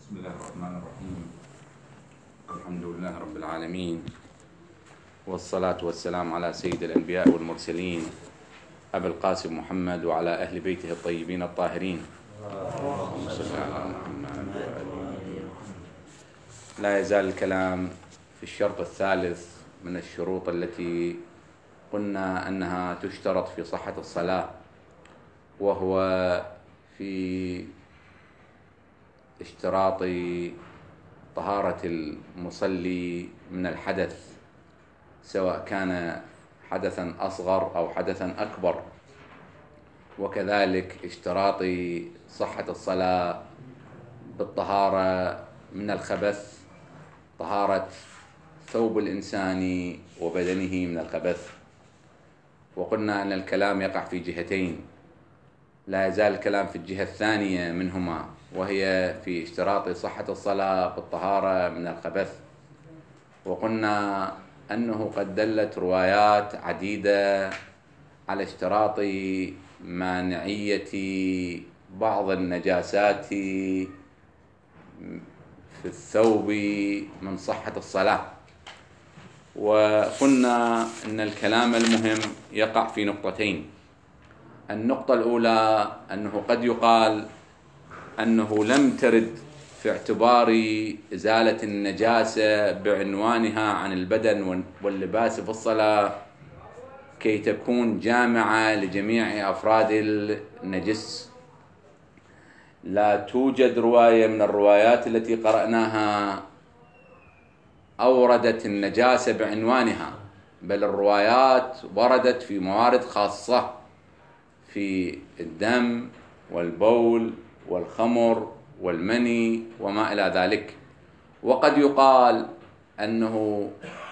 بسم الله الرحمن الرحيم. الحمد لله رب العالمين، والصلاة والسلام على سيد الأنبياء والمرسلين أبي القاسم محمد وعلى أهل بيته الطيبين الطاهرين. اللهم صل على محمد وآله. لا يزال الكلام في الشرط الثالث من الشروط التي قلنا أنها تشترط في صحة الصلاة، وهو في اشتراط طهارة المصلي من الحدث، سواء كان حدثا أصغر أو حدثا أكبر، وكذلك اشتراط صحة الصلاة بالطهارة من الخبث، طهارة ثوب الإنسان وبدنه من الخبث. وقلنا أن الكلام يقع في جهتين، لا يزال الكلام في الجهة الثانية منهما، وهي في اشتراط صحة الصلاة بالطهارة من الخبث. وقلنا أنه قد دلت روايات عديدة على اشتراط مانعية بعض النجاسات في الثوب من صحة الصلاة. وقلنا أن الكلام المهم يقع في نقطتين. النقطة الأولى أنه قد يقال أنه لم ترد في اعتبار إزالة النجاسة بعنوانها عن البدن واللباس في الصلاة كي تكون جامعة لجميع أفراد النجس. لا توجد رواية من الروايات التي قرأناها أوردت النجاسة بعنوانها، بل الروايات وردت في موارد خاصة، في الدم والبول والخمر والمني وما إلى ذلك. وقد يقال أنه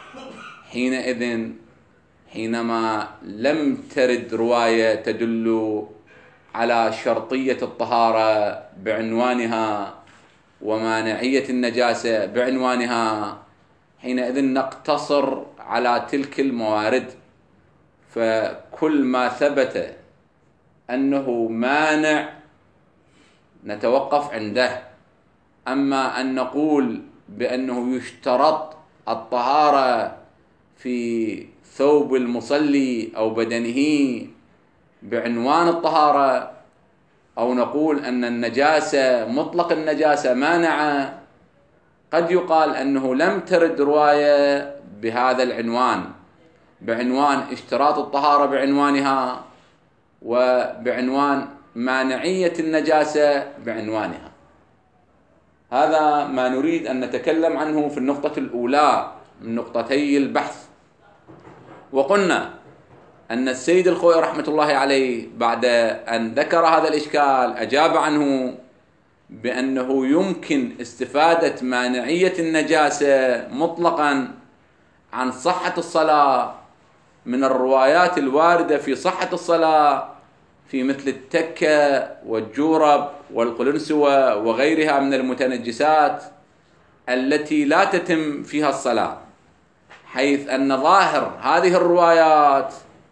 حينما لم ترد رواية تدل على شرطية الطهارة بعنوانها ومانعية النجاسة بعنوانها، حينئذ نقتصر على تلك الموارد، فكل ما ثبت أنه مانع نتوقف عنده. أما أن نقول بأنه يشترط الطهارة في ثوب المصلي أو بدنه بعنوان الطهارة، أو نقول أن النجاسة مطلق النجاسة مانعة، قد يقال أنه لم ترد رواية بهذا العنوان، بعنوان اشتراط الطهارة بعنوانها وبعنوان مانعية النجاسة بعنوانها. هذا ما نريد أن نتكلم عنه في النقطة الأولى من نقطتي البحث. وقلنا أن السيد الخوئي رحمة الله عليه بعد أن ذكر هذا الإشكال أجاب عنه بأنه يمكن استفادة مانعية النجاسة مطلقا عن صحة الصلاة من الروايات الواردة في صحة الصلاة، في مثل التكة والجورب والقلنسوة وغيرها من المتنجسات التي لا تتم فيها الصلاة، حيث أن ظاهر هذه الروايات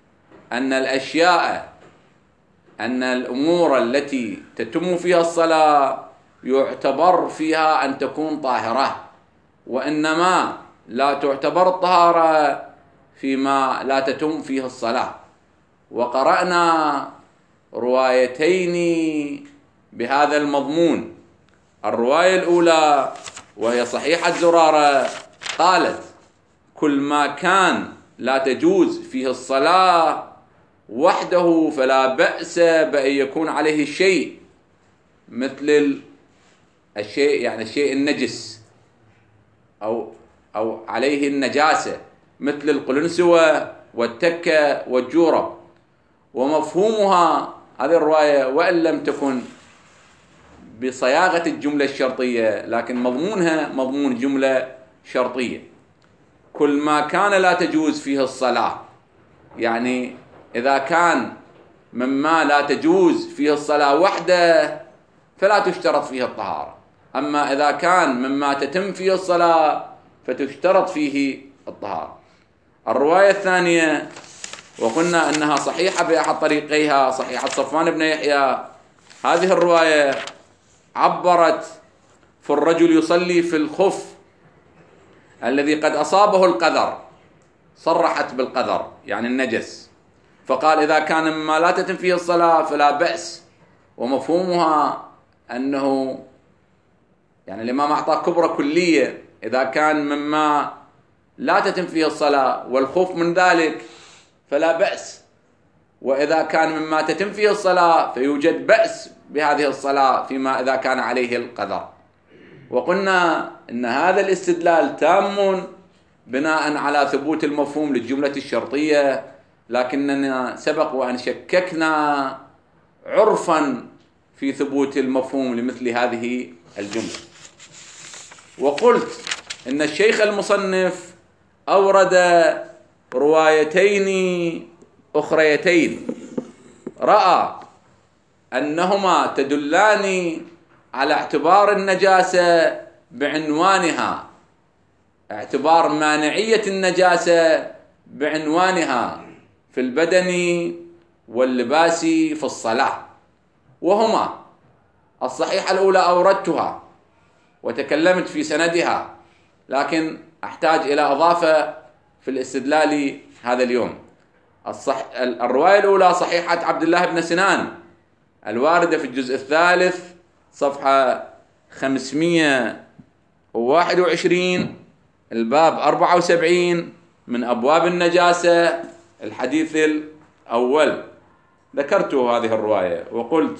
أن الأمور التي تتم فيها الصلاة يعتبر فيها أن تكون طاهرة، وإنما لا تعتبر الطهارة فيما لا تتم فيه الصلاة. وقرأنا روايتين بهذا المضمون. الرواية الأولى وهي صحيحة زرارة قالت: كل ما كان لا تجوز فيه الصلاة وحده فلا بأس بأن يكون عليه الشيء، مثل الشيء يعني الشيء النجس أو عليه النجاسة، مثل القلنسوة والتكة والجورب. ومفهومها هذه الرواية وإن لم تكن بصياغة الجملة الشرطية، لكن مضمونها مضمون جملة شرطية. كل ما كان لا تجوز فيه الصلاة، يعني إذا كان مما لا تجوز فيه الصلاة وحده فلا تشترط فيه الطهارة، أما إذا كان مما تتم فيه الصلاة فتشترط فيه الطهارة. الرواية الثانية وقلنا أنها صحيحة بأحد طريقيها، صحيحة صفوان بن يحيى. هذه الرواية عبرت فالرجل يصلي في الخف الذي قد أصابه القذر، صرحت بالقذر يعني النجس، فقال إذا كان مما لا تتم فيه الصلاة فلا بأس. ومفهومها أنه يعني الإمام أعطى كبرى كلية، إذا كان مما لا تتم فيه الصلاة والخوف من ذلك فلا بأس، وإذا كان مما تتم فيه الصلاة فيوجد بأس بهذه الصلاة فيما إذا كان عليه القذر. وقلنا إن هذا الاستدلال تام بناء على ثبوت المفهوم للجملة الشرطية، لكننا سبق وأن شككنا عرفا في ثبوت المفهوم لمثل هذه الجملة. وقلت إن الشيخ المصنف أورد روايتين أخريتين رأى أنهما تدلان على اعتبار النجاسة بعنوانها، اعتبار مانعية النجاسة بعنوانها في البدن واللباس في الصلاة، وهما الصحيحة الأولى أوردتها وتكلمت في سندها، لكن أحتاج إلى إضافة في الاستدلال هذا اليوم. الرواية الأولى صحيحة عبد الله بن سنان الواردة في الجزء الثالث صفحة 521 الباب 74 من أبواب النجاسة الحديث الأول. ذكرت هذه الرواية وقلت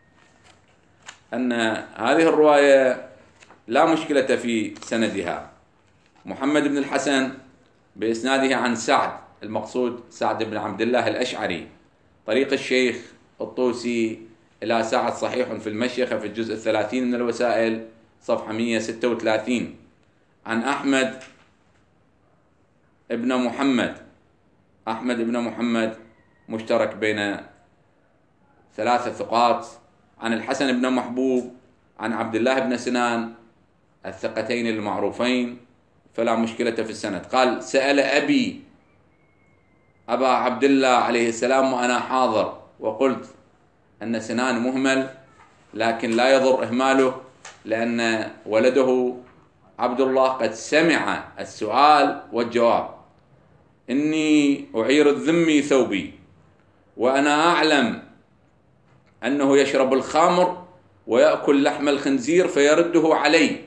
أن هذه الرواية لا مشكلة في سندها، محمد بن الحسن بإسناده عن سعد، المقصود سعد بن عبد الله الأشعري، طريق الشيخ الطوسي إلى سعد صحيح في المشيخة في الجزء 30 من الوسائل صفحة 136، عن أحمد بن محمد مشترك بين ثلاثة ثقات، عن الحسن بن محبوب عن عبد الله بن سنان الثقتين المعروفين، فلا مشكلة في السند. قال سأل أبي أبا عبد الله عليه السلام وأنا حاضر، وقلت أن سنان مهمل لكن لا يضر إهماله، لأن ولده عبد الله قد سمع السؤال والجواب. إني أعير الذمي ثوبي وأنا أعلم أنه يشرب الخمر ويأكل لحم الخنزير فيرده علي،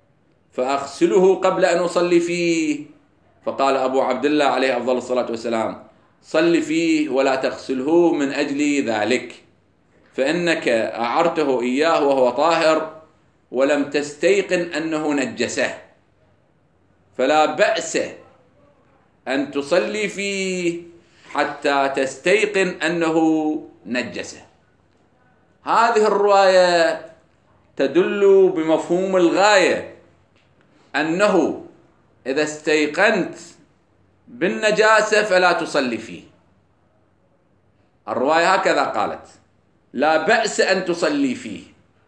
فأغسله قبل أن أصلي فيه. فقال أبو عبد الله عليه أفضل الصلاة والسلام صل فيه ولا تغسله من أجل ذلك، فإنك أعرته إياه وهو طاهر ولم تستيقن أنه نجسه، فلا بأس أن تصلي فيه حتى تستيقن أنه نجسه. هذه الرواية تدل بمفهوم الغاية أنه إذا استيقنت بالنجاسة فلا تصلي فيه. الرواية هكذا قالت: لا بأس أن تصلي فيه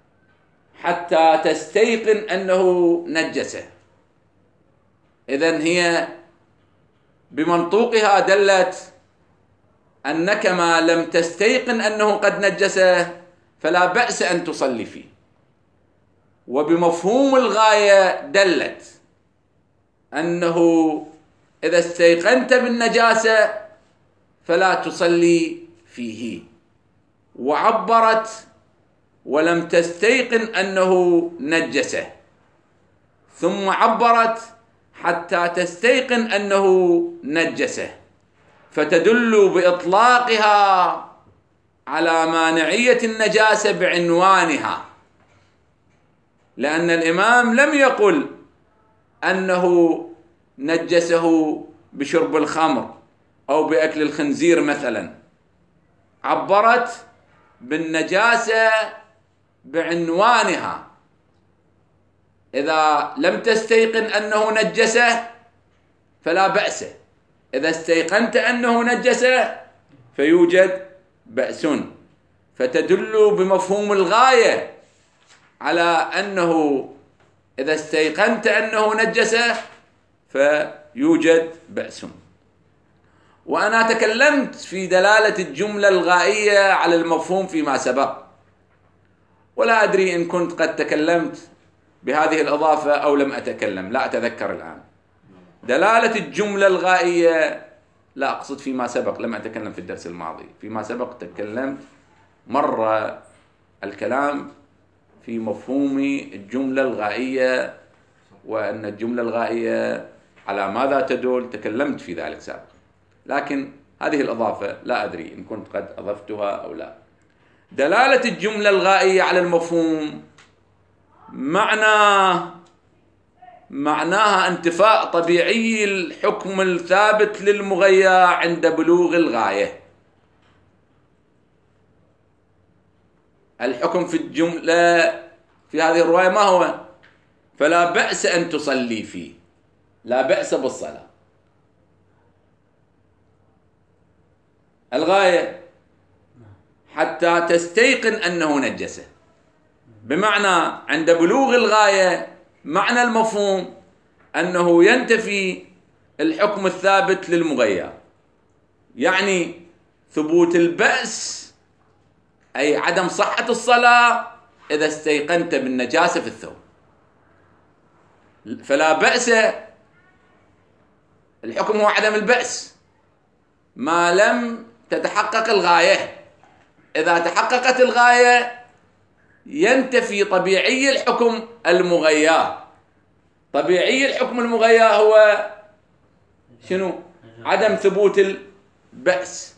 حتى تستيقن أنه نجسه. إذن هي بمنطوقها دلت أنك ما لم تستيقن أنه قد نجسه فلا بأس أن تصلي فيه، وبمفهوم الغاية دلت أنه إذا استيقنت بالنجاسة فلا تصلي فيه، وعبرت ولم تستيقن أنه نجسه، ثم عبرت حتى تستيقن أنه نجسه، فتدل بإطلاقها على مانعية النجاسة بعنوانها، لأن الإمام لم يقل أنه نجسه بشرب الخمر أو بأكل الخنزير مثلا، عبرت بالنجاسة بعنوانها. إذا لم تستيقن أنه نجسه فلا بأس، إذا استيقنت أنه نجسه فيوجد بأس، فتدل بمفهوم الغاية على أنه إذا استيقنت أنه نجسه فيوجد بأس. وأنا تكلمت في دلالة الجملة الغائية على المفهوم فيما سبق، ولا أدري إن كنت قد تكلمت بهذه الإضافة أو لم أتكلم، لا أتذكر الآن. دلالة الجملة الغائية لا أقصد فيما سبق، لم أتكلم في الدرس الماضي. فيما سبق تكلمت مرة الكلام في مفهوم الجملة الغائية، وأن الجملة الغائية على ماذا تدل، تكلمت في ذلك سابقا. لكن هذه الإضافة لا أدري إن كنت قد أضفتها أو لا. دلالة الجملة الغائية على المفهوم معناها انتفاء طبيعي الحكم الثابت للمغيى عند بلوغ الغاية. الحكم في الجملة في هذه الرواية ما هو؟ فلا بأس أن تصلي فيه، لا بأس بالصلاة. الغاية حتى تستيقن أنه نجسة، بمعنى عند بلوغ الغاية معنى المفهوم أنه ينتفي الحكم الثابت للمغير، يعني ثبوت البأس أي عدم صحة الصلاة إذا استيقنت بالنجاسة في الثوب. فلا بأس، الحكم هو عدم البأس ما لم تتحقق الغاية. إذا تحققت الغاية ينتفي طبيعي الحكم المغير. طبيعي الحكم المغير هو شنو؟ عدم ثبوت البأس.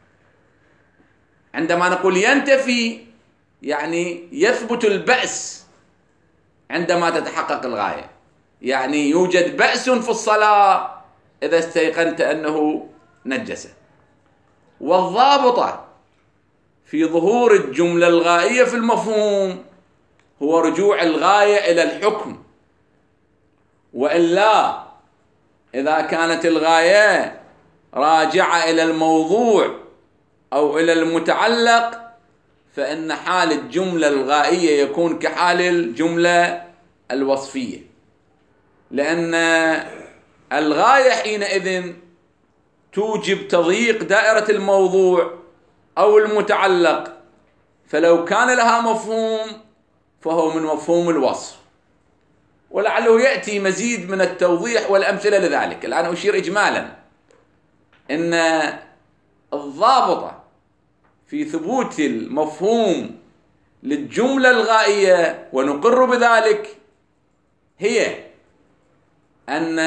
عندما نقول ينتفي يعني يثبت البأس عندما تتحقق الغاية، يعني يوجد بأس في الصلاة إذا استيقنت أنه نجسة. والضابطة في ظهور الجملة الغائية في المفهوم هو رجوع الغاية إلى الحكم، وإلا إذا كانت الغاية راجعة إلى الموضوع أو إلى المتعلق فإن حال الجملة الغائية يكون كحال الجملة الوصفية، لأن الغاية حينئذ توجب تضييق دائرة الموضوع أو المتعلق، فلو كان لها مفهوم فهو من مفهوم الوصف. ولعله يأتي مزيد من التوضيح والأمثلة لذلك. الآن أشير إجمالا أن الضابطة في ثبوت المفهوم للجملة الغائية ونقر بذلك هي أن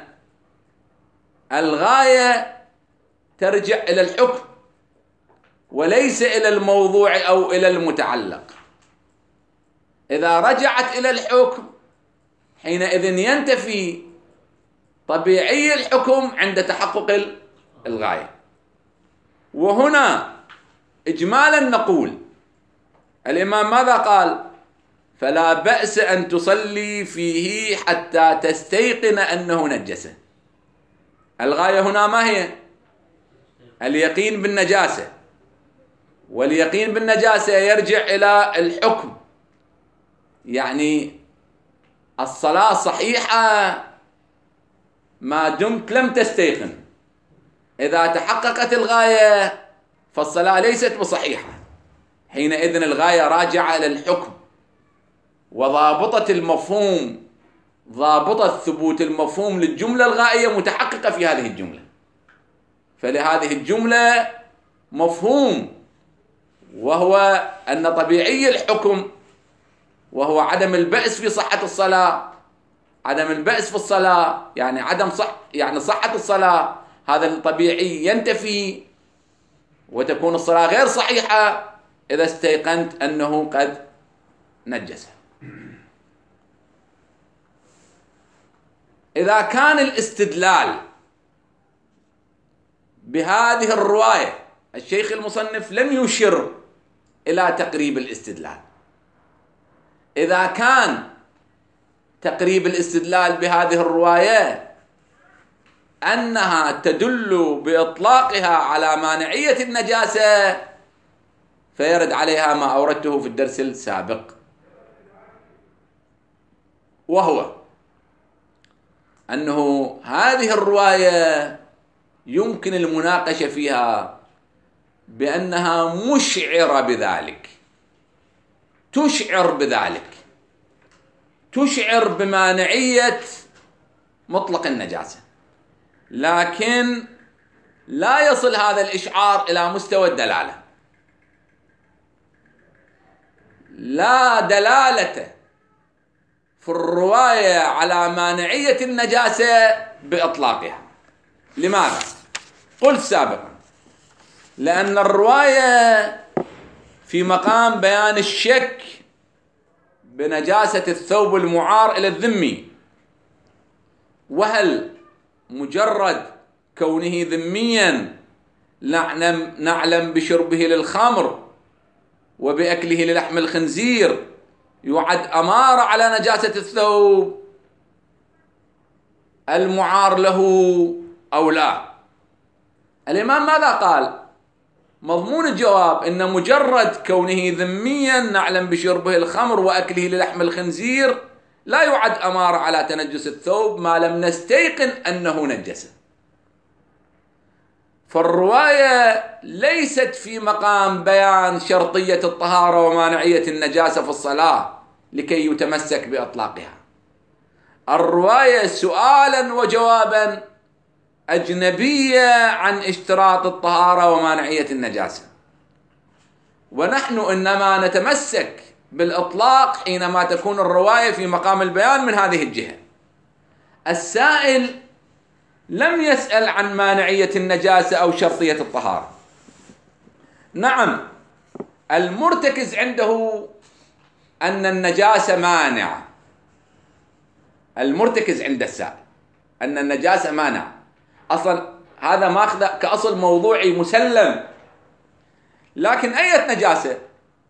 الغاية ترجع إلى الحكم وليس إلى الموضوع أو إلى المتعلق. إذا رجعت إلى الحكم حينئذ ينتفي طبيعي الحكم عند تحقق الغاية. وهنا إجمالا نقول الإمام ماذا قال؟ فلا بأس أن تصلي فيه حتى تستيقن أنه نجسة. الغاية هنا ما هي؟ اليقين بالنجاسة، واليقين بالنجاسة يرجع إلى الحكم، يعني الصلاة صحيحة ما دمت لم تستيقن. إذا تحققت الغاية فالصلاة ليست بصحيحة، حينئذ الغاية راجعة إلى الحكم. وضابطة المفهوم، ضابطة ثبوت المفهوم للجملة الغائية متحققة في هذه الجملة. فلهذه الجملة مفهوم، وهو أن طبيعي الحكم وهو عدم البأس في صحة الصلاة. عدم البأس في الصلاة يعني يعني صحة الصلاة، هذا الطبيعي ينتفي وتكون الصلاة غير صحيحة إذا استيقنت أنه قد نجس. إذا كان الاستدلال بهذه الرواية، الشيخ المصنف لم يشر إلى تقريب الاستدلال. إذا كان تقريب الاستدلال بهذه الرواية أنها تدل بإطلاقها على مانعية النجاسة فيرد عليها ما أوردته في الدرس السابق، وهو أنه هذه الرواية يمكن المناقشة فيها بأنها مشعرة بذلك، تشعر بمانعية مطلق النجاسة، لكن لا يصل هذا الإشعار إلى مستوى الدلالة. لا دلالة في الرواية على مانعية النجاسة بإطلاقها. لماذا؟ قلت سابقا لأن الرواية في مقام بيان الشك بنجاسة الثوب المعار إلى الذمي، وهل مجرد كونه ذميا نعلم بشربه للخمر وبأكله للحم الخنزير يعد أمارة على نجاسة الثوب المعار له أو لا؟ الإمام ماذا قال؟ مضمون الجواب إن مجرد كونه ذميا نعلم بشربه الخمر وأكله للحم الخنزير لا يعد أمارة على تنجس الثوب ما لم نستيقن أنه نجسه. فالرواية ليست في مقام بيان شرطية الطهارة ومانعية النجاسة في الصلاة لكي يتمسك بإطلاقها. الرواية سؤالا وجوابا أجنبية عن اشتراط الطهارة ومانعية النجاسة، ونحن إنما نتمسك بالإطلاق حينما تكون الرواية في مقام البيان من هذه الجهة. السائل لم يسأل عن مانعية النجاسة أو شرطية الطهارة. نعم، المرتكز عنده أن النجاسة مانعة، المرتكز عند السائل أن النجاسة مانعة، أصلا هذا ماخذ كأصل موضوعي مسلم. لكن أي نجاسة؟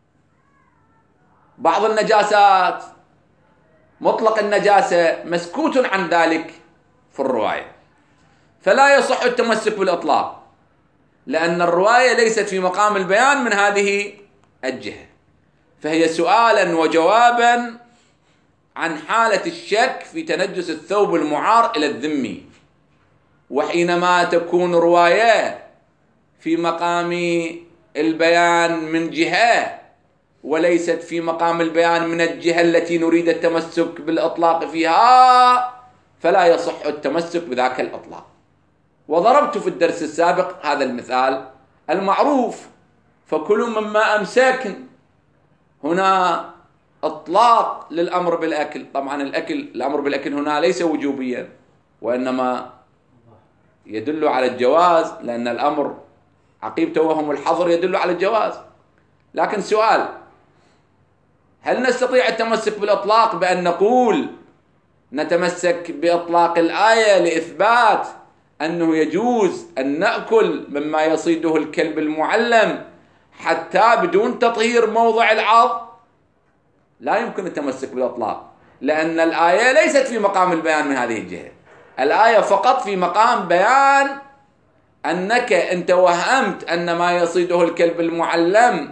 بعض النجاسات مطلق النجاسة مسكوت عن ذلك في الرواية، فلا يصح التمسك بالإطلاق لأن الرواية ليست في مقام البيان من هذه الجهة، فهي سؤالا وجوابا عن حالة الشك في تنجس الثوب المعار إلى الذمي. وحينما تكون رواية في مقام البيان من جهة وليست في مقام البيان من الجهة التي نريد التمسك بالإطلاق فيها، فلا يصح التمسك بذاك الإطلاق. وضربت في الدرس السابق هذا المثال المعروف: فكلوا مما أمسكن. هنا إطلاق للأمر بالأكل، طبعا الأمر بالأكل هنا ليس وجوبيا وإنما يدل على الجواز، لأن الأمر عقيب توهم الحظر يدل على الجواز. لكن سؤال: هل نستطيع التمسك بالإطلاق بأن نقول نتمسك بإطلاق الآية لإثبات أنه يجوز أن نأكل مما يصيده الكلب المعلم حتى بدون تطهير موضع العظ؟ لا يمكن التمسك بالإطلاق، لأن الآية ليست في مقام البيان من هذه الجهة. الآية فقط في مقام بيان أنك إن توهمت أن ما يصيده الكلب المعلم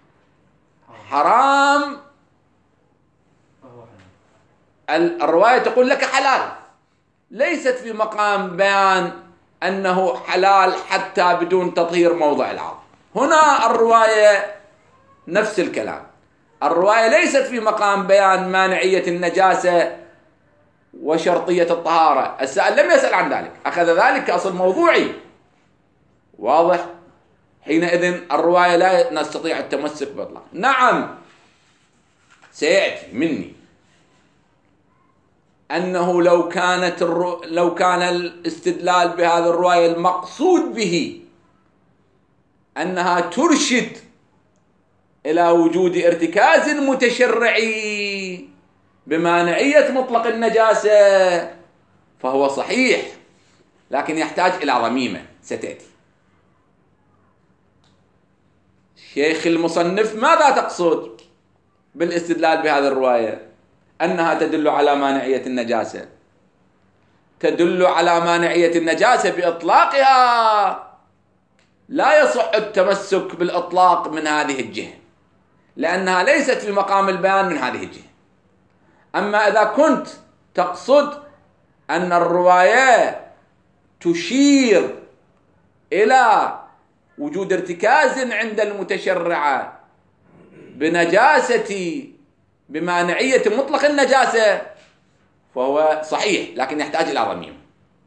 حرام، الرواية تقول لك حلال، ليست في مقام بيان أنه حلال حتى بدون تطهير موضع العظم. هنا الرواية نفس الكلام، الرواية ليست في مقام بيان مانعية النجاسة وشرطية الطهارة. السائل لم يسأل عن ذلك، أخذ ذلك كأصل موضوعي. واضح؟ حينئذ الرواية لا نستطيع التمسك بإطلاق. نعم، سيأتي مني أنه لو كان الاستدلال بهذه الرواية المقصود به أنها ترشد إلى وجود ارتكاز متشرعي بمانعية مطلق النجاسة فهو صحيح، لكن يحتاج إلى ضميمة ستأتي. شيخ المصنف ماذا تقصد بالاستدلال بهذه الرواية؟ أنها تدل على مانعية النجاسة، تدل على مانعية النجاسة بإطلاقها، لا يصح التمسك بالإطلاق من هذه الجهة لأنها ليست في مقام البيان من هذه الجهة. أما إذا كنت تقصد أن الرواية تشير إلى وجود ارتكاز عند المتشرعة بنجاسة بمانعية مطلق النجاسة فهو صحيح، لكن يحتاج إلى ضميمة.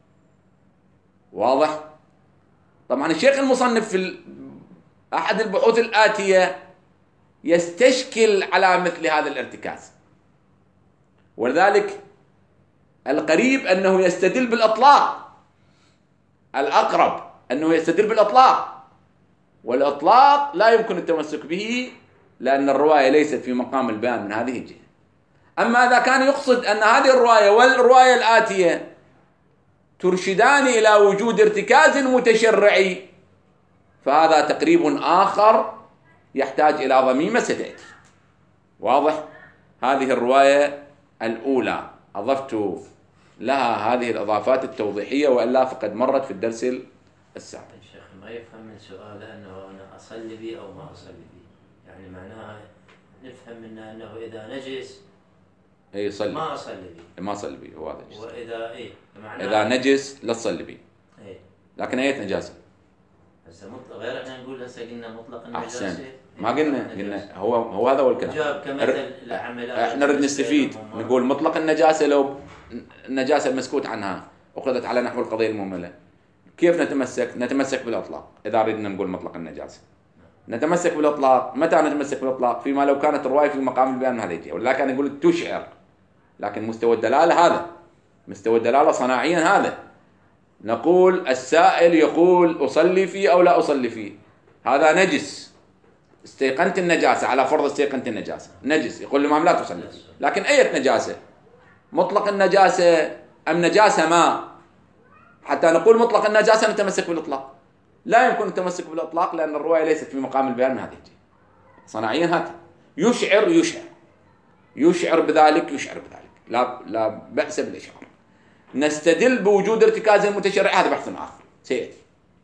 واضح؟ طبعا الشيخ المصنف في أحد البحوث الآتية يستشكل على مثل هذا الارتكاز، ولذلك القريب أنه يستدل بالإطلاق، الأقرب أنه يستدل بالإطلاق، والإطلاق لا يمكن التمسك به لأن الرواية ليست في مقام البيان من هذه الجهة. أما إذا كان يقصد أن هذه الرواية والرواية الآتية ترشدان إلى وجود ارتكاز متشرعي فهذا تقريب آخر يحتاج إلى ضميمة ستأتي. واضح؟ هذه الرواية الأولى أضفت لها هذه الإضافات التوضيحية، وإلا فقد مرت في الدرس السابق. الشيخ ما يفهم من سؤاله أنه أنا أصلي به أو ما أصلي به، يعني معناها نفهم منه أنه إذا نجس اي صلي ما أصلي به، ما أصلي به، هو هذا الشيء. وإذا إذا نجس لا تصلي به. لكن أي نجاسة؟ هسه غير احنا نقول هسه قلنا مطلق النجاسة. أحسن، ما قلنا هو هذا هو الكلام. جاب كمثل العمل. احنا نريد نستفيد، نقول مطلق النجاسة لو النجاسة المسكوت عنها أخذت على نحو القضية المهملة، كيف نتمسك؟ نتمسك بالإطلاق. إذا أردنا نقول مطلق النجاسة نتمسك بالإطلاق. متى نتمسك بالإطلاق؟ فيما لو كانت الرواية في مقام البيان من هذه الجهة، ولكن نقول تشعر، لكن مستوى الدلالة هذا، مستوى الدلالة صناعيا هذا. نقول السائل يقول أصلي فيه أو لا أصلي فيه، هذا نجس، استيقنت النجاسة، على فرض استيقنت النجاسة، نجس، يقول الإمام لا تصلي فيه. لكن أي نجاسة؟ مطلق النجاسة أم نجاسة ما؟ حتى نقول مطلق النجاسة نتمسك بالإطلاق. لا يمكن التمسك بالإطلاق لأن الرواية ليست في مقام البيان من هذه الجهة. صناعيا هذا يشعر بذلك، لا بأس بالإشعار. نستدل بوجود ارتكاز متشرع، هذا بحث آخر سيأتي.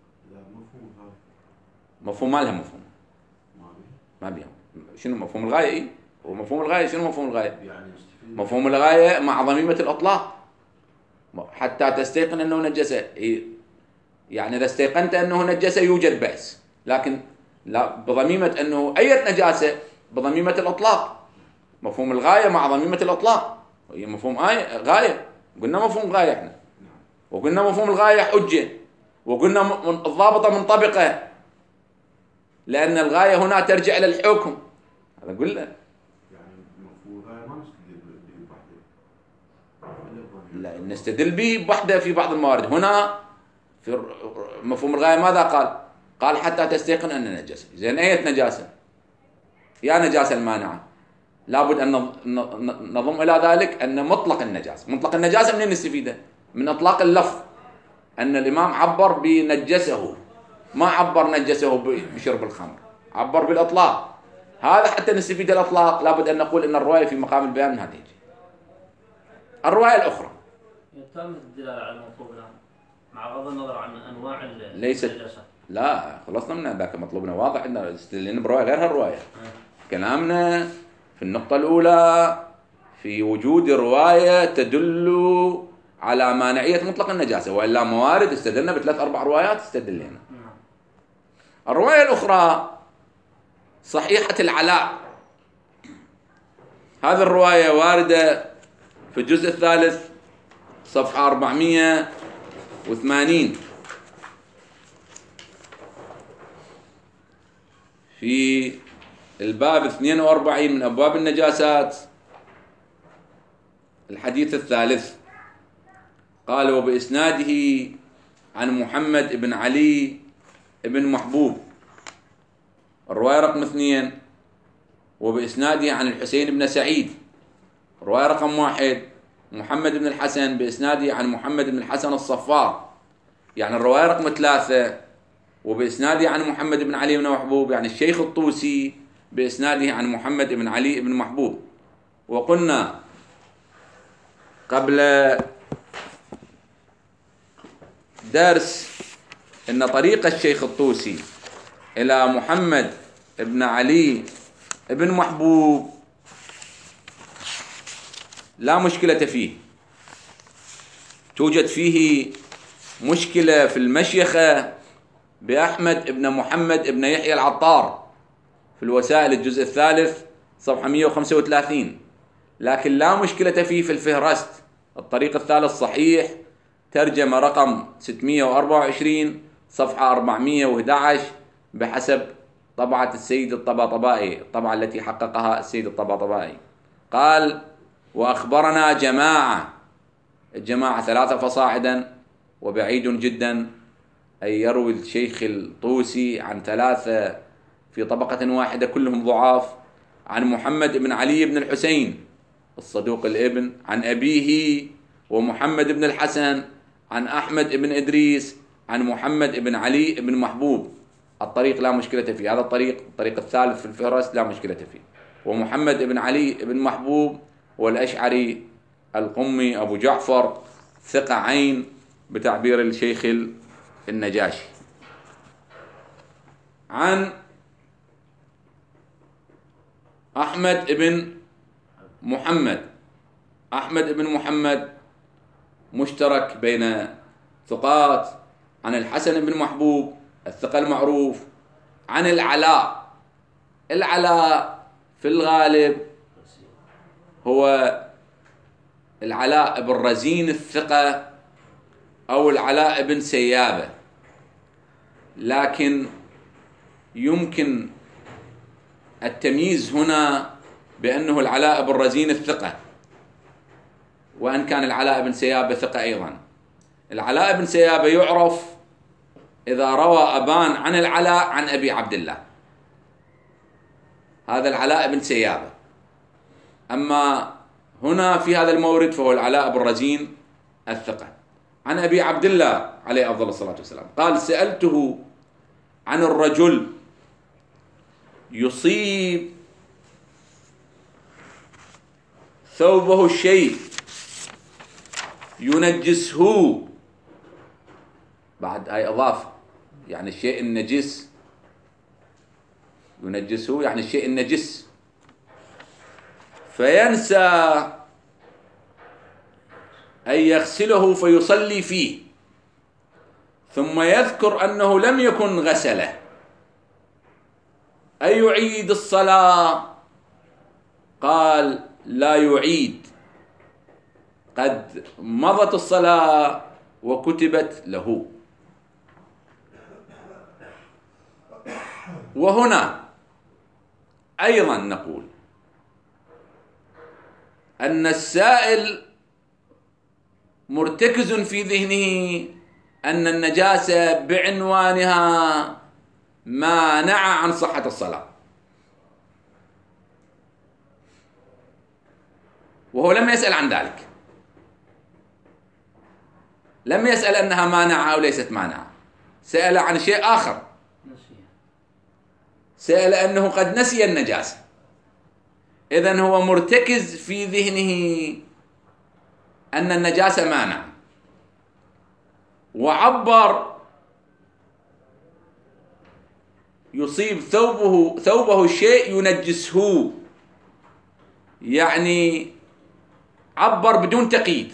مفهوم ما لها مفهوم، ما بيهم. شنو مفهوم الغاية؟ إيه؟ ومفهوم الغاية شنو مفهوم الغاية؟ مفهوم الغاية مع ضميمة الإطلاق حتى تستيقن أنه نجسة. يعني إذا استيقنت أنه نجسة يوجد بأس، لكن لا بضميمة أنه أي نجاسة بضميمة الإطلاق. مفهوم الغاية مع ضميمة الإطلاق، هي مفهوم غاية. قلنا مفهوم غاية احنا، وقلنا مفهوم الغاية حجة، وقلنا الضابطة منطبقة لأن الغاية هنا ترجع إلى الحكم. هذا قلنا. يعني مفهوم الغاية ما نستدل به بوحده. لا، نستدل به بوحده في بعض الموارد. هنا في مفهوم الغاية ماذا قال؟ قال حتى تستيقن أن نجاسة. زين أي نجاسة؟ يا نجاسة المانعة. لابد أن نضم إلى ذلك أن مطلق النجاسة منين نستفيده؟ من إطلاق اللفظ، أن الإمام عبر بنجسه، ما عبر نجسه بشرب الخمر، عبر بالإطلاق. هذا حتى نستفيد الإطلاق لابد أن نقول أن الرواية في مقام البيان من هذه. الرواية الأخرى تم الدلالة على المطلوب الآن مع غض النظر عن أنواع ليست. لا، خلصنا من ذاك مطلوبنا واضح أن استدلنا برواية غير هالرواية. كلامنا في النقطة الأولى في وجود رواية تدل على مانعية مطلق النجاسة، وإلا موارد استدلنا ب3 4 روايات استدلنا. الرواية الأخرى صحيحة العلاء. هذه الرواية واردة في الجزء الثالث صفحة 480 في الباب 42 من أبواب النجاسات، الحديث الثالث. قال وبإسناده عن محمد بن علي بن محبوب، الرواية رقم 2. وبإسناده عن الحسين بن سعيد، الرواية رقم 1. محمد بن الحسن بإسناده عن محمد بن الحسن الصفار، يعني الرواية رقم 3. وبإسناده عن محمد بن علي بن محبوب، يعني الشيخ الطوسي بإسناده عن محمد بن علي بن محبوب. وقلنا قبل درس إن طريق الشيخ الطوسي إلى محمد بن علي بن محبوب لا مشكلة فيه. توجد فيه مشكلة في المشيخة بأحمد بن محمد بن يحيى العطار في الوسائل الجزء الثالث صفحة 135. لكن لا مشكلة فيه في الفهرست. الطريق الثالث صحيح، ترجمة رقم 624 صفحة 411 بحسب طبعة السيد الطباطبائي، الطبعة التي حققها السيد الطباطبائي. قال: وأخبرنا جماعة، الجماعة 3 فصاعدا، وبعيد جدا أن يروي الشيخ الطوسي عن 3 في طبقة واحدة كلهم ضعاف، عن محمد بن علي بن الحسين الصدوق الابن، عن أبيه ومحمد بن الحسن، عن أحمد بن إدريس، عن محمد بن علي بن محبوب. الطريق لا مشكلة فيه، هذا الطريق الثالث في الفهرست لا مشكلة فيه. ومحمد بن علي بن محبوب والأشعري القمي أبو جعفر ثقة عين بتعبير الشيخ النجاشي. عن أحمد بن محمد مشترك بين ثقات، عن الحسن بن محبوب الثقة المعروف، عن العلاء في الغالب هو العلاء بن رزين الثقة أو العلاء بن سيابة، لكن يمكن التمييز هنا بأنه العلاء بن رزين الثقة، وأن كان العلاء بن سيابة ثقة أيضا. العلاء بن سيابة يعرف إذا روى أبان عن العلاء عن أبي عبد الله، هذا العلاء بن سيابة. أما هنا في هذا المورد فهو العلاء بن رزين الثقة. عن أبي عبد الله عليه أفضل الصلاة والسلام قال: سألته عن الرجل يصيب ثوبه الشيء ينجسه، بعد هاي إضافة، يعني الشيء النجس، ينجسه يعني الشيء النجس، فينسى أن يغسله فيصلي فيه، ثم يذكر أنه لم يكن غسله، أي يعيد الصلاة؟ قال: لا يعيد، قد مضت الصلاة وكتبت له. وهنا أيضا نقول أن السائل مرتكز في ذهنه أن النجاسة بعنوانها مانعة عن صحة الصلاة، وهو لم يسأل عن ذلك، لم يسأل أنها مانعة أو ليست مانعة، سأل عن شيء آخر، سأل أنه قد نسي النجاسة. إذن هو مرتكز في ذهنه أن النجاسة مانع، وعبر يصيب ثوبه الشيء ينجسه، يعني عبر بدون تقييد،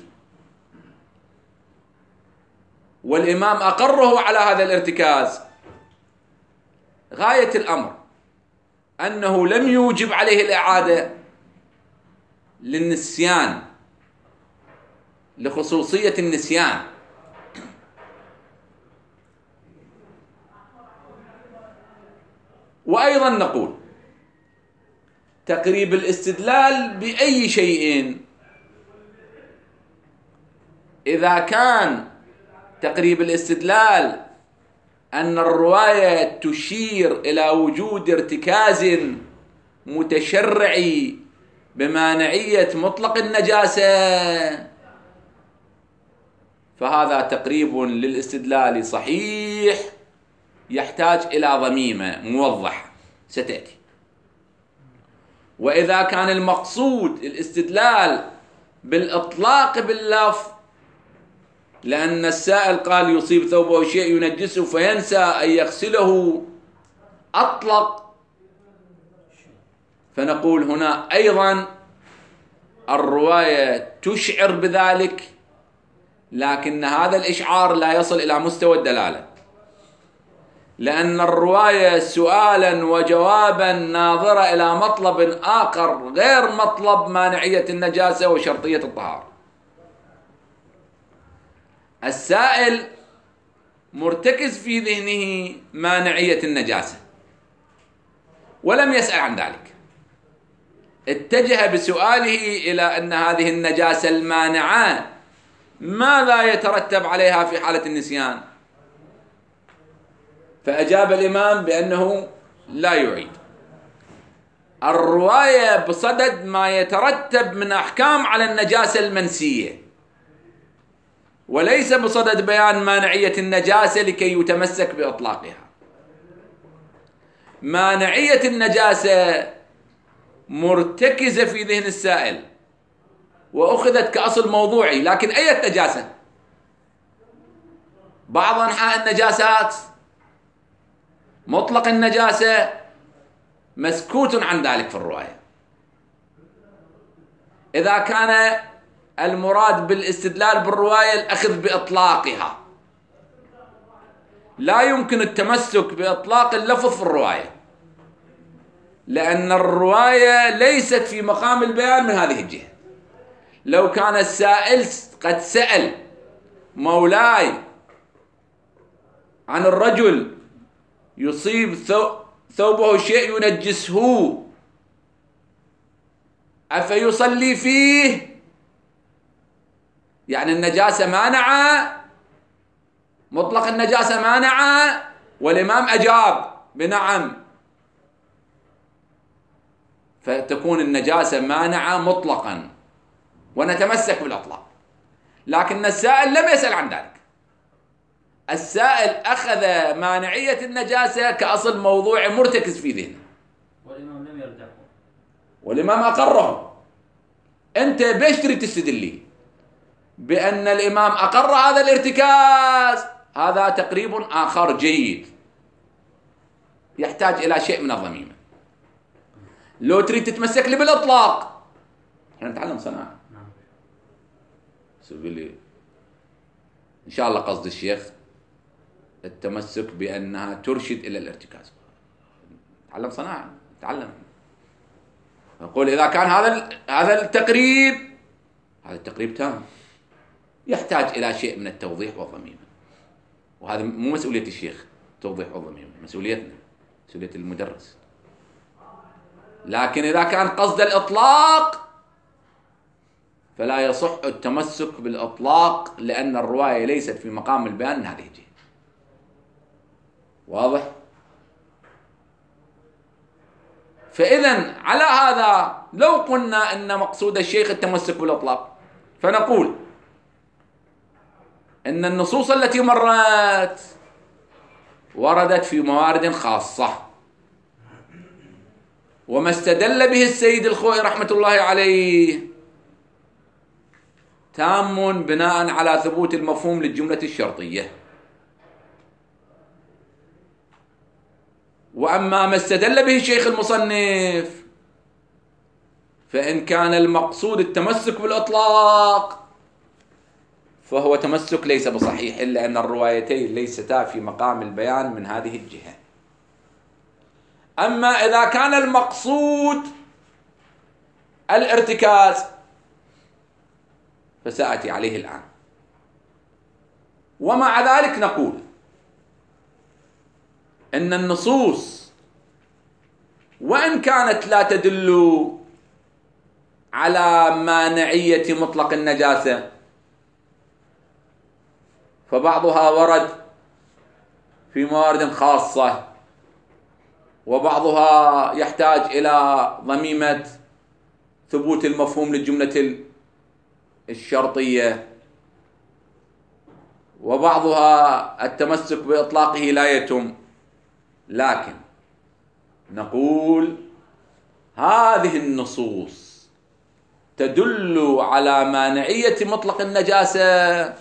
والإمام أقره على هذا الارتكاز. غاية الأمر أنه لم يوجب عليه الإعادة للنسيان، لخصوصية النسيان. وأيضا نقول تقريب الاستدلال بأي شيء، إذا كان تقريب الاستدلال أن الرواية تشير إلى وجود ارتكاز متشرعي بمانعية مطلق النجاسة، فهذا تقريب للاستدلال صحيح، يحتاج إلى ضميمة موضحة ستأتي. وإذا كان المقصود الاستدلال بالإطلاق باللفظ، لأن السائل قال يصيب ثوبه شيء ينجسه فينسى أن يغسله، أطلق، فنقول هنا أيضا الرواية تشعر بذلك، لكن هذا الإشعار لا يصل إلى مستوى الدلالة. لأن الرواية سؤالا وجوابا ناظرة إلى مطلب آخر غير مطلب مانعية النجاسة وشرطية الطهارة. السائل مرتكز في ذهنه مانعية النجاسة ولم يسأل عن ذلك، اتجه بسؤاله إلى أن هذه النجاسة المانعة ماذا يترتب عليها في حالة النسيان، فأجاب الإمام بأنه لا يعيد. الرواية بصدد ما يترتب من أحكام على النجاسة المنسية، وليس بصدد بيان مانعية النجاسة لكي يتمسك بإطلاقها. مانعية النجاسة مرتكزة في ذهن السائل وأخذت كأصل موضوعي، لكن أي نجاسة؟ بعض أنحاء النجاسات مطلق النجاسة مسكوت عن ذلك في الرواية. إذا كان المراد بالاستدلال بالرواية الأخذ بإطلاقها، لا يمكن التمسك بإطلاق اللفظ في الرواية، لأن الرواية ليست في مقام البيان من هذه الجهة. لو كان السائل قد سأل مولاي عن الرجل يصيب ثوبه شيء ينجسه أفيصلي فيه، يعني النجاسة مانعة، مطلق النجاسة مانعة، والإمام أجاب بنعم، فتكون النجاسة مانعة مطلقا ونتمسك بالأطلاق. لكن السائل لم يسأل عن ذلك، السائل أخذ مانعية النجاسة كأصل موضوع مرتكز في ذهنه، والإمام لم يردعه، والإمام أقره. أنت بيش تريد تستدلي بأن الإمام أقر هذا الارتكاز؟ هذا تقريب آخر جيد يحتاج إلى شيء من الضميمة. لو تريد تتمسك لي بالإطلاق، احنا نتعلم صناعة. سوي لي إن شاء الله قصد الشيخ التمسك بأنها ترشد إلى الارتكاز. نتعلم صناعة، نتعلم. نقول إذا كان هذا التقريب تام، يحتاج إلى شيء من التوضيح والضميمة، وهذا مو مسؤولية الشيخ التوضيح والضميمة، مسؤوليتنا، مسؤولية المدرس. لكن إذا كان قصد الإطلاق فلا يصح التمسك بالإطلاق، لأن الرواية ليست في مقام البيان من هذه الجهة. واضح؟ فإذا على هذا لو قلنا أن مقصود الشيخ التمسك بالإطلاق، فنقول أن النصوص التي مرت وردت في موارد خاصة، وما استدل به السيد الخوئي رحمة الله عليه تام بناء على ثبوت المفهوم للجملة الشرطية. وأما ما استدل به الشيخ المصنف فإن كان المقصود التمسك بالإطلاق فهو تمسك ليس بصحيح، إلا أن الروايتين ليستا في مقام البيان من هذه الجهة. أما إذا كان المقصود الارتكاز فسأتي عليه الآن. ومع ذلك نقول إن النصوص وإن كانت لا تدل على مانعية مطلق النجاسة، فبعضها ورد في موارد خاصة، وبعضها يحتاج إلى ضميمة ثبوت المفهوم للجملة الشرطية، وبعضها التمسك بإطلاقه لا يتم. لكن نقول هذه النصوص تدل على مانعية مطلق النجاسة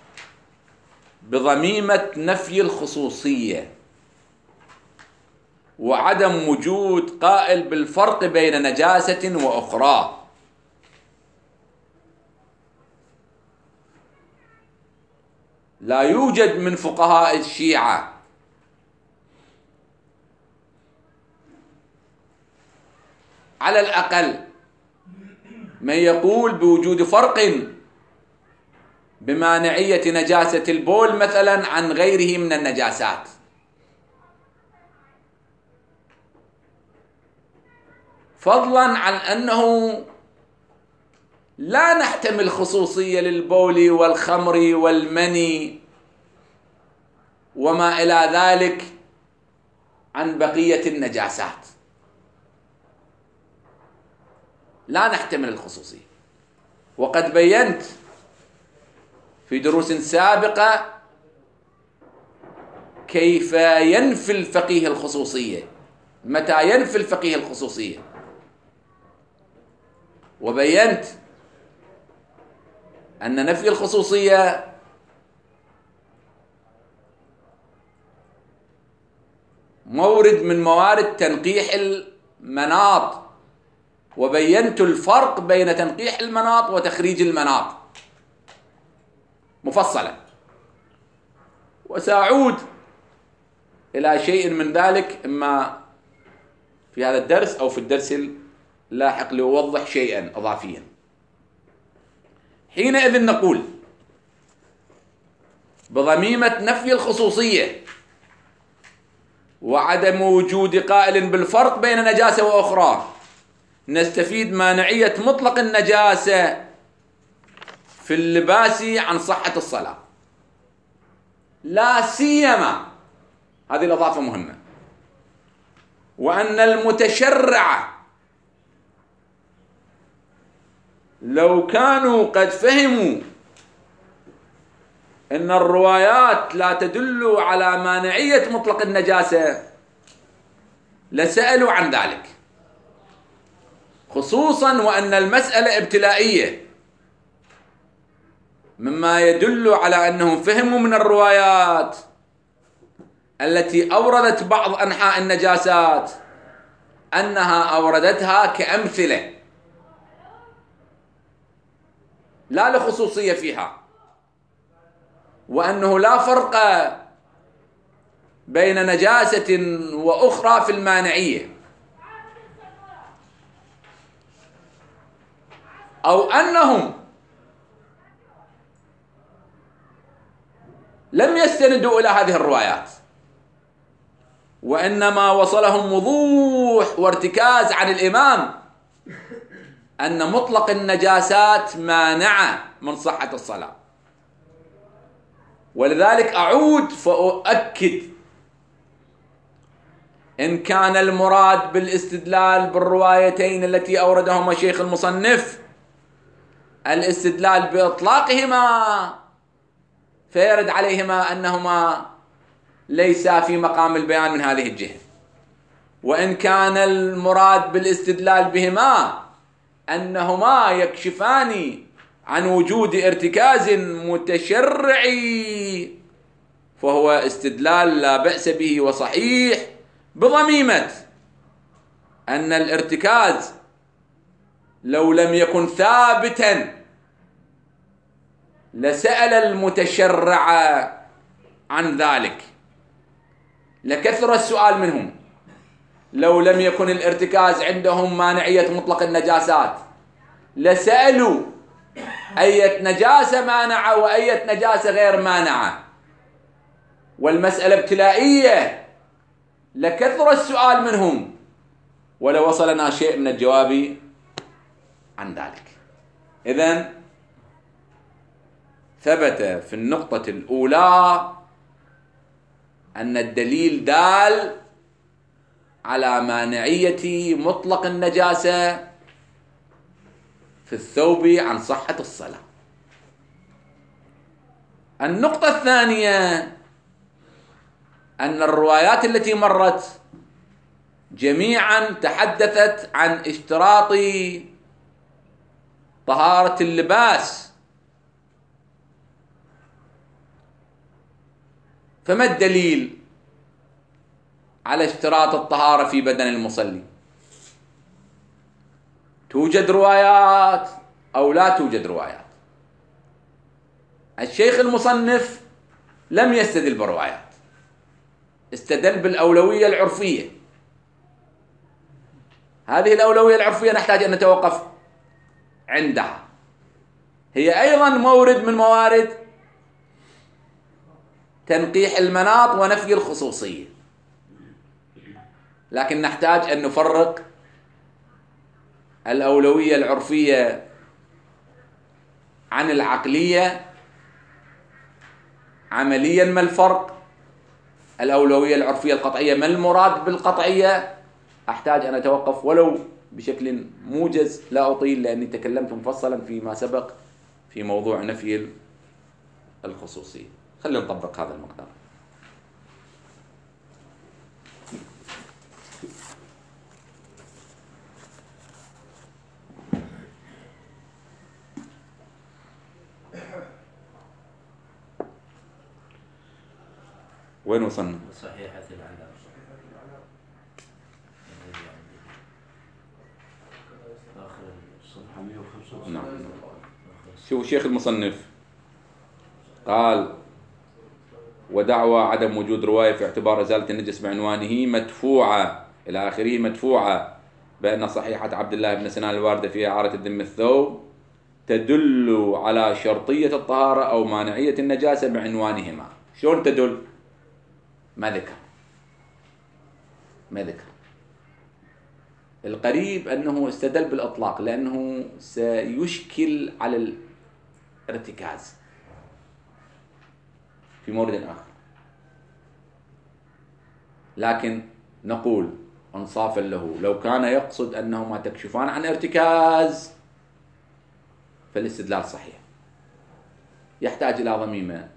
بضميمة نفي الخصوصية، وعدم وجود قائل بالفرق بين نجاسة وأخرى. لا يوجد من فقهاء الشيعة على الأقل من يقول بوجود فرق بمانعية نجاسة البول مثلا عن غيره من النجاسات. فضلا عن أنه لا نحتمل خصوصية للبول والخمر والمني وما إلى ذلك عن بقية النجاسات، لا نحتمل الخصوصية. وقد بينت في دروس سابقة كيف ينفي الفقيه الخصوصية، متى ينفي الفقيه الخصوصية، وبينت أن نفي الخصوصية مورد من موارد تنقيح المناط، وبينت الفرق بين تنقيح المناط وتخريج المناط مفصلا، وسأعود إلى شيء من ذلك إما في هذا الدرس أو في الدرس اللاحق لأوضح شيئا إضافيا. حينئذ نقول بضميمة نفي الخصوصية وعدم وجود قائل بالفرق بين نجاسة وأخرى نستفيد مانعية مطلق النجاسة في اللباس عن صحة الصلاة، لا سيما هذه الإضافة مهمة، وأن المتشرع لو كانوا قد فهموا أن الروايات لا تدل على مانعية مطلق النجاسة لسألوا عن ذلك، خصوصا وأن المسألة ابتلائية، مما يدل على أنهم فهموا من الروايات التي أوردت بعض أنحاء النجاسات أنها أوردتها كأمثلة لا لخصوصية فيها، وأنه لا فرق بين نجاسة وأخرى في المانعية، أو أنهم لم يستندوا إلى هذه الروايات، وإنما وصلهم وضوح وارتكاز عن الإمام أن مطلق النجاسات مانعة من صحة الصلاة. ولذلك أعود فأؤكد إن كان المراد بالاستدلال بالروايتين التي أوردهما شيخ المصنف الاستدلال بإطلاقهما فيرد عليهما أنهما ليسا في مقام البيان من هذه الجهة، وإن كان المراد بالاستدلال بهما أنهما يكشفان عن وجود ارتكاز متشرعي فهو استدلال لا بأس به وصحيح، بضميمة أن الارتكاز لو لم يكن ثابتا لسأل المتشرع عن ذلك، لكثر السؤال منهم. لو لم يكن الارتكاز عندهم مانعية مطلق النجاسات لسألوا أية نجاسة مانعة وأية نجاسة غير مانعة، والمسألة ابتلائية لكثر السؤال منهم ولو وصلنا شيء من الجواب عن ذلك. إذن ثبت في النقطة الأولى أن الدليل دال على مانعية مطلق النجاسة في الثوب عن صحة الصلاة. النقطة الثانية أن الروايات التي مرت جميعا تحدثت عن اشتراط طهارة اللباس، فما الدليل على اشتراط الطهارة في بدن المصلي؟ توجد روايات أو لا توجد روايات؟ الشيخ المصنف لم يستدل بروايات، استدل بالأولوية العرفية، هذه الأولوية العرفية نحتاج أن نتوقف عندها، هي أيضا مورد من موارد تنقيح المناط ونفي الخصوصية، لكن نحتاج أن نفرق الأولوية العرفية عن العقلية. عمليا ما الفرق؟ الأولوية العرفية القطعية ما المراد بالقطعية؟ أحتاج أن أتوقف ولو بشكل موجز، لا أطيل لأني تكلمت مفصلا فيما سبق في موضوع نفي الخصوصية. خلينا نطبق هذا المقدار. وين وصلنا؟ صحيحة العلامة. صفحة 105. نعم. شوف الشيخ المصنف قال: ودعوى عدم وجود رواية في اعتبار إزالة النجس بعنوانه مدفوعة إلى آخره، مدفوعة بأن صحيحة عبد الله بن سنان الواردة في إعارة الذم الثوب تدل على شرطية الطهارة أو مانعية النجاسة بعنوانهما. شلون تدل؟ ما ذكر. القريب أنه استدل بالإطلاق لأنه سيشكل على الارتكاز في مورد آخر، لكن نقول انصافا له لو كان يقصد أنهما تكشفان عن ارتكاز فالاستدلال صحيح. يحتاج إلى ضميمة: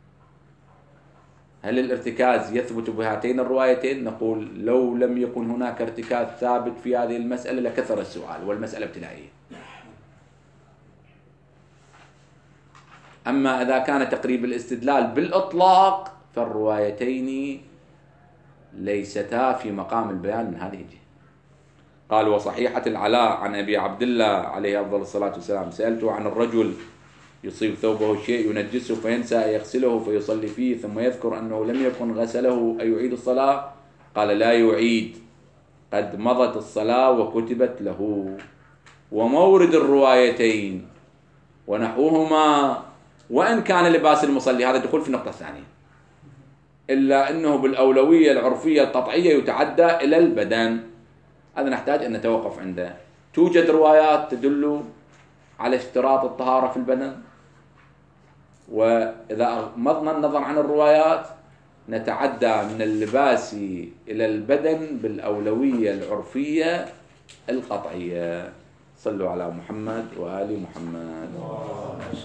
هل الارتكاز يثبت بهاتين الروايتين؟ نقول لو لم يكن هناك ارتكاز ثابت في هذه المسألة لكثر السؤال والمسألة ابتدائية. أما إذا كان تقريب الاستدلال بالإطلاق فالروايتين ليستا في مقام البيان من هذه الجهة. قال: وصحيحة العلاء عن أبي عبد الله عليه أفضل الصلاة والسلام سألته عن الرجل يصيب ثوبه الشيء ينجسه فينسى يغسله فيصلي فيه ثم يذكر أنه لم يكن غسله أيعيد الصلاة؟ قال: لا يعيد، قد مضت الصلاة وكتبت له. ومورد الروايتين ونحوهما وإن كان لباس المصلي، هذا دخول في النقطة الثانية، إلا أنه بالأولوية العرفية القطعية يتعدى إلى البدن. هذا نحتاج أن نتوقف عنده. توجد روايات تدل على اشتراط الطهارة في البدن، وإذا أغمضنا النظر عن الروايات نتعدى من اللباس إلى البدن بالأولوية العرفية القطعية. صلوا على محمد وآل محمد.